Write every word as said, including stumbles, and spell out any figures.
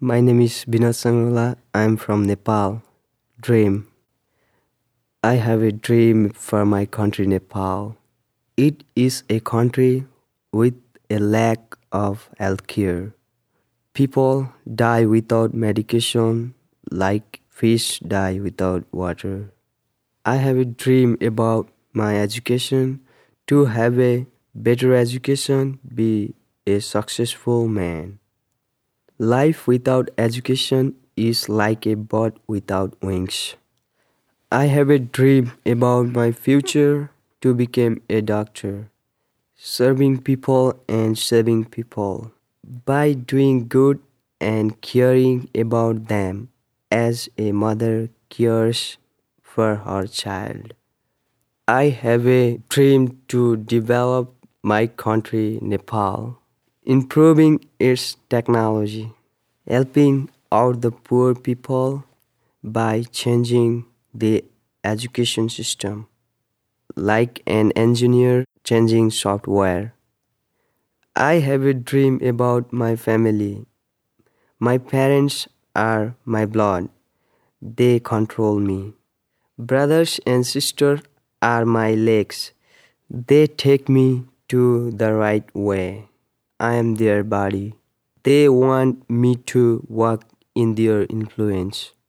My name is Binod Sangola. I'm from Nepal. Dream. I have a dream for my country, Nepal. It is a country with a lack of healthcare. People die without medication like fish die without water. I have a dream about my education, to have a better education, be a successful man. Life without education is like a bird without wings. I have a dream about my future, to become a doctor, serving people and saving people by doing good and caring about them as a mother cares for her child. I have a dream to develop my country, Nepal, improving its technology, helping out the poor people by changing the education system, like an engineer changing software. I have a dream about my family. My parents are my blood. They control me. Brothers and sisters are my legs. They take me to the right way. I am their body. They want me to walk in their influence.